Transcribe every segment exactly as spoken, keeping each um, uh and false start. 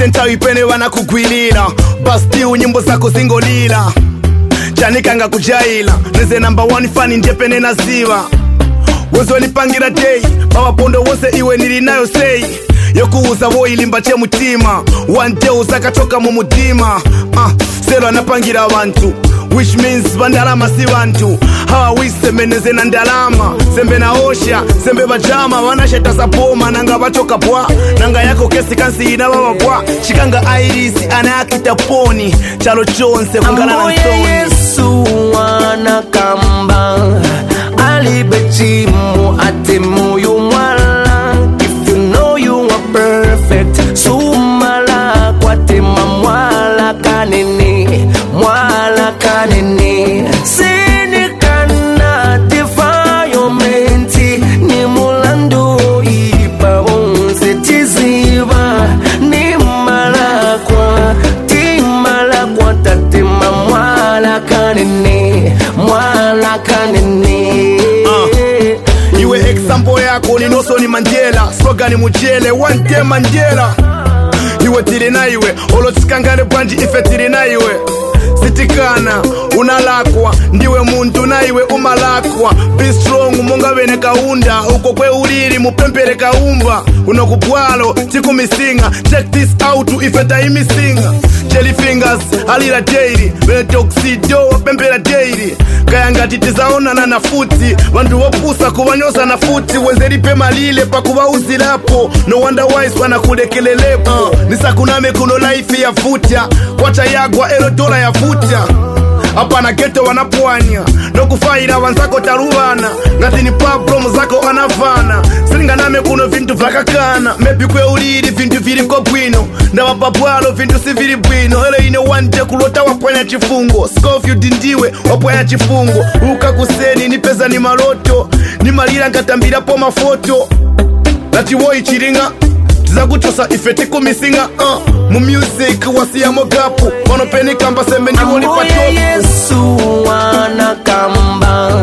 itawi pene wana kugwilira Bastiu nyimbo zako zingolila Chanikanga kujaila Neze number one fan njepene na ziva Wezo nipangira day Baba pondo wose iwe nilinayo say Yokuuza wo ilimba che mutima One day uzakatoka mu mutima uh, Selo anapangira abantu Which means bandalama si bantu Hawa wise meneze na ndalama Sembe na osha, sembe bajama Wanasheta sapoma, nanga bachoka bwa Nanga yako kesi kansi ina baba bwa Chikanga iris, anakita poni Chalo chonse, kungala na nsoni Amboye Yesu wana kamba Alibechimu atemu yu mwala If you know you are perfect Sumala kwa tema mwala kanini Mwala kanini Sinikana tifayo menti Ni mulando ipa unse tiziva Ni mala kwa Timala kwa tatema mwala kanini Mwala kanini uh, Iwe example yako ni noso ni Mandela Slogan ni mujele, one day Mandela Iwe tiri na iwe, olo chikangane banji ife tiri na iwe Sitikana, unalakwa, ndiwe muntu na iwe umalakwa Be strong, munga wene kaunda Uko kwe uliri, mupempere kaumba Unokupwalo, tiku misinga Check this out, ifeta imisinga Jelly fingers, alira daily Wene toxido, wapempera daily Kayanga titizaona na nafuti Wandu wapusa kuwanyosa na futi Wenzeri pema lile pa kuwa uzilapo No wonder wise wana kulekelelepo uh, Nisakuname kuno life ya futia Kwacha yagwa elo dola ya futia Hapa na ghetto wanapwanya No kufaira wanzako tarubana Ngati ni problem zako anavana Siringa name kuno vintu vakakana Maybe kwe uliri vintu viri kwa bwino Na wapapwalo vintu si viri bwino Hele ine one day kulota wapwanya chifungo Scofield dindiwe wapwanya chifungo Uka kuseni ni pesa ni maloto Ni malira nkatambira po mafoto Lati woi chiringa Tiza kuchosa ifete kumisinga uh. Mu music wasiya mogapu Wano peni kamba sembe ndi woli patopu Amboye Yesu wana kamba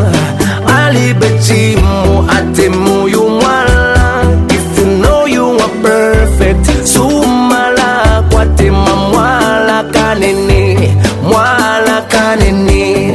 Alibechimu atemu yu mwala If you know you are perfect Sumala kwa tema mwala kanini Mwala kanini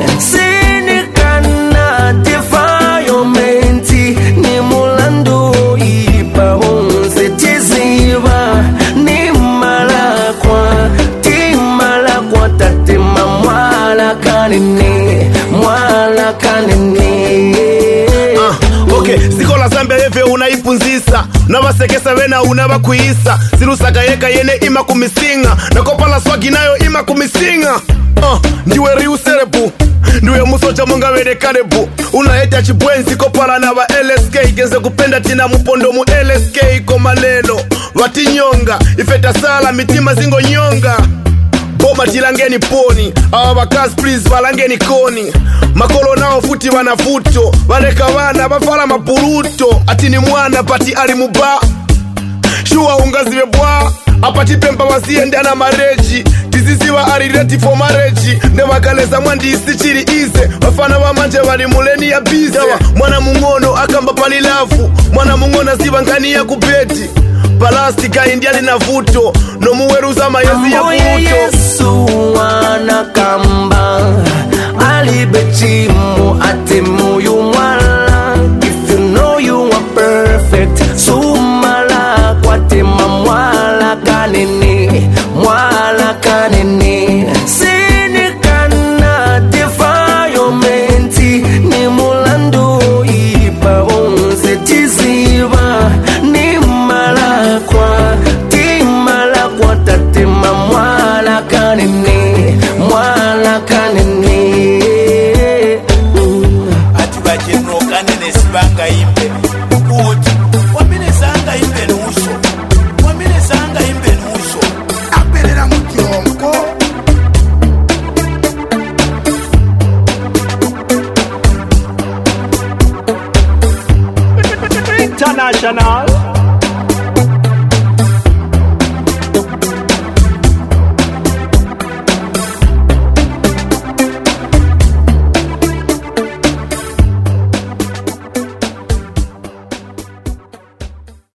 Sinikana tifayo menti Ni mulando ipa unse tiziva Ni mala kwa Timala kwa tatema mwala kanini Mwala kanini uh, Okay, siko la zambe eve unaipunzisa Unavasekesa wena unavakuisa Sirusaka yeka yene ima kumisinga Nakopa la swagi nayo ima kumisinga uh, Ndiwe riu serebu Ndiwe musocha munga wene karebu Unaeta chibwenzi kopala na wa L S K Genze kupenda tina mupondo mu L S K Koma lelo, wati nyonga Ifeta sala mitima zingo nyonga Boma tilangeni poni Awa wakazi please walangeni koni Makolo nao futi wanafuto Waneka wana bafala mapuruto Atini mwana pati alimuba Shua ungaziwe bwa Apati pempa wasiende na mareji Tiziziwa ari ready for marriage Ne wakaleza mwandi isichiri ize Wafana wa manje wali muleni ya bize Mwana mungono akamba palilafu Mwana mungono ziva nkani ya kubeti Palastika indiali na vuto No muweruza mayezi ya kuto Amboye Yesu wana kamba Alibechimu atemu yu